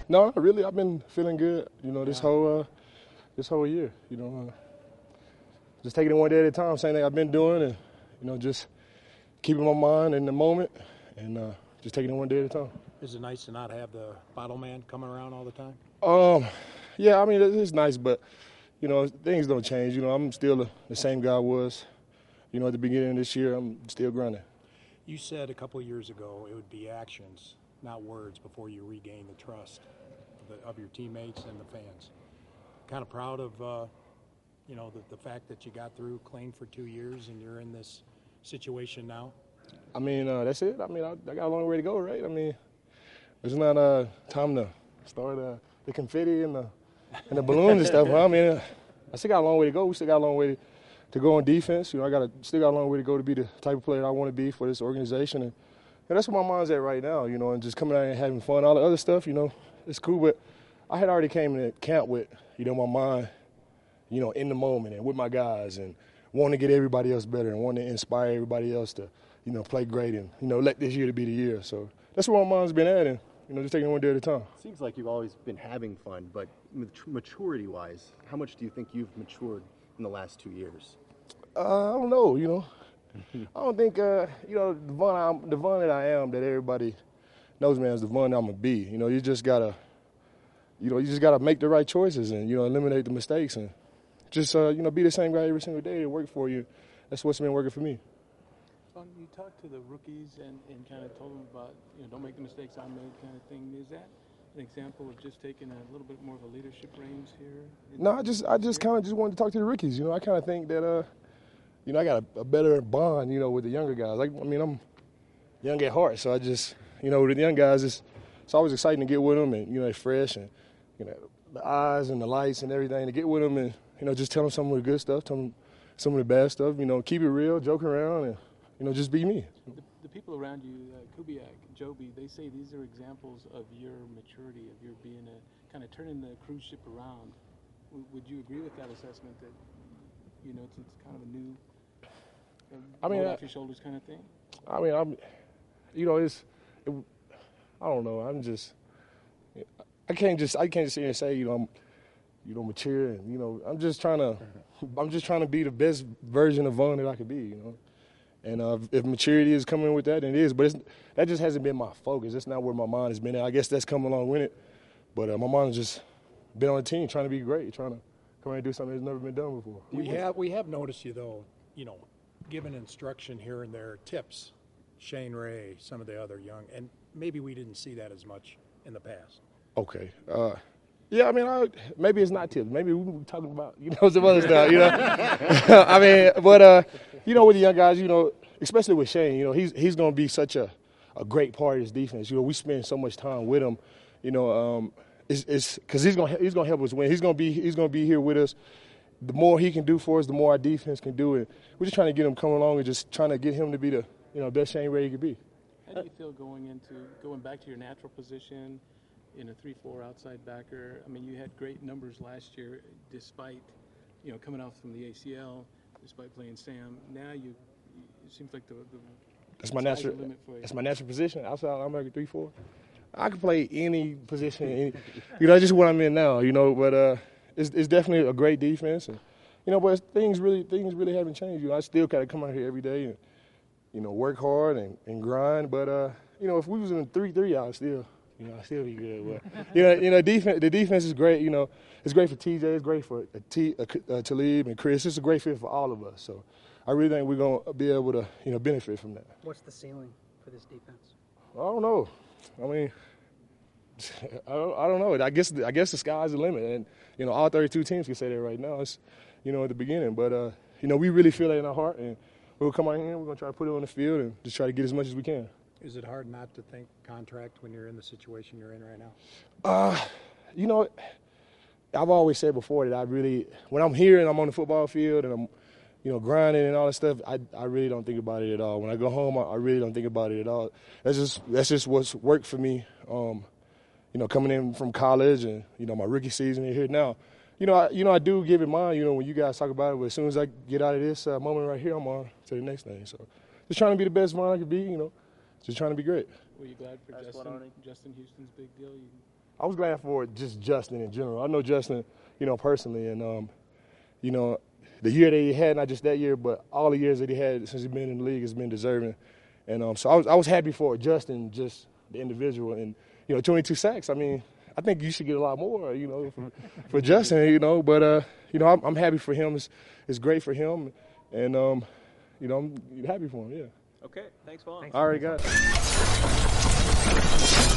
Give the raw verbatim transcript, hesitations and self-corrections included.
No, not really. I've been feeling good, you know, this Yeah. whole uh, this whole year, you know. Uh, just taking it one day at a time, same thing I've been doing, and, you know, just keeping my mind in the moment and uh, just taking it one day at a time. Is it nice to not have the bottle man coming around all the time? Um, yeah, I mean, it- it's nice, but, you know, things don't change. You know, I'm still the, the same guy I was, you know, at the beginning of this year. I'm still grinding. You said a couple of years ago it would be actions, not words, before you regain the trust of, the, of your teammates and the fans. Kind of proud of, uh, you know, the, the fact that you got through clean for two years and you're in this situation now. I mean, uh, that's it. I mean, I, I got a long way to go, right? I mean, it's not uh, time to start uh, the confetti and the and the balloons and stuff. Huh? I mean, uh, I still got a long way to go. We still got a long way to, to go on defense. You know, I got a, still got a long way to go to be the type of player I want to be for this organization, and, and that's where my mind's at right now. You know, and just coming out and having fun. All the other stuff, you know, it's cool. But I had already came into camp with, you know, my mind, you know, in the moment and with my guys and wanting to get everybody else better and wanting to inspire everybody else to, you know, play great and, you know, let this year to be the year. So that's where my mind's been at, and, you know, just taking it one day at a time. Seems like you've always been having fun, but mat- maturity-wise, how much do you think you've matured in the last two years? Uh, I don't know, you know. I don't think, uh, you know, the Von, I'm, the Von that I am, that everybody knows me as the Von I'm going to be. You know, you just got to, you know, you just got to make the right choices and, you know, eliminate the mistakes and just, uh, you know, be the same guy every single day to work for you. That's what's been working for me. Um, you talked to the rookies and, and kind of told them about, you know, don't make the mistakes I made kind of thing. Is that an example of just taking a little bit more of a leadership reins here? No, I just I just kind of just wanted to talk to the rookies. You know, I kind of think that, uh, you know, I got a, a better bond, you know, with the younger guys. Like, I mean, I'm young at heart, so I just, you know, with the young guys, it's, it's always exciting to get with them and, you know, they're fresh and, you know, the eyes and the lights and everything, to get with them and, you know, just tell them some of the good stuff, tell them some of the bad stuff, you know, keep it real, joke around, and, you know, just be me. The, the people around you, uh, Kubiak, Joby, they say these are examples of your maturity, of your being a kind of turning the cruise ship around. W- would you agree with that assessment that, you know, it's, it's kind of a new, uh, I mean, load I- off your shoulders kind of thing? I mean, I'm, you know, it's, it, I don't know. I'm just, I can't just, I can't just sit here and say, you know, I'm, you know, mature and, you know, I'm just trying to, I'm just trying to be the best version of Von that I could be, you know. And uh, if maturity is coming with that, then it is. But it's, that just hasn't been my focus. That's not where my mind has been at. I guess that's coming along with it. But uh, my mind has just been on the team, trying to be great, trying to come in and do something that's never been done before. We have we have noticed you though, you know, giving instruction here and there, tips, Shane Ray, some of the other young, and maybe we didn't see that as much in the past. Okay. Uh, yeah, I mean, I, maybe it's not tips. Maybe we were talking about, you know, some other stuff, you know. I mean, but, uh, you know, with the young guys, you know, especially with Shane, you know, he's he's going to be such a, a great part of this defense. You know, we spend so much time with him, you know, um, it's it's because he's going he's going to help us win. He's going to be he's going to be here with us. The more he can do for us, the more our defense can do it. We're just trying to get him coming along and just trying to get him to be the, you know, best Shane Ray he could be. How do you feel going into, going back to your natural position in a three four outside backer? I mean, you had great numbers last year despite, you know, coming off from the A C L, despite playing Sam. Now you, it seems like the, the That's my sky's the natural. limit for you. That's my natural position. Outside linebacker three four. I can play any position. Any, you know, that's just what I'm in now. You know, but uh, it's it's definitely a great defense, and you know, but things really things really haven't changed. You know, I still gotta come out here every day and, you know, work hard and, and grind. But uh, you know, if we was in three three, I'd still, you know, I'd still be good. But you know, you know, defense the defense is great. You know, it's great for T J. It's great for uh, T, uh, uh, Talib and Chris. It's a great fit for all of us. So I really think we're gonna be able to, you know, benefit from that. What's the ceiling for this defense? I don't know. I mean, I don't, I don't know. I guess I guess the sky's the limit, and you know, all thirty-two teams can say that right now. It's, you know, at the beginning, but uh, you know, we really feel that in our heart, and we'll come out here and we're gonna try to put it on the field and just try to get as much as we can. Is it hard not to think contract when you're in the situation you're in right now? Uh, you know, I've always said before that I really, when I'm here and I'm on the football field and I'm, you know, grinding and all that stuff, I, I really don't think about it at all. When I go home, I, I really don't think about it at all. That's just that's just what's worked for me. Um, you know, coming in from college and, you know, my rookie season and here now. You know, I, you know, I do give it mine, you know, when you guys talk about it, but as soon as I get out of this uh, moment right here, I'm on to the next thing. So just trying to be the best one I could be, you know, just trying to be great. Were you glad for That's what Justin, Arnie- Justin Houston's big deal? You I was glad for just Justin in general. I know Justin, you know, personally, and um, you know, the year that he had, not just that year, but all the years that he had since he's been in the league has been deserving. And um, so I was I was happy for Justin, just the individual, and you know, twenty-two sacks. I mean, I think you should get a lot more, you know, for, for Justin, you know. But uh, you know, I'm, I'm happy for him. It's it's great for him, and um, you know, I'm happy for him. Yeah. Okay, thanks, Vaughn. All right, guys.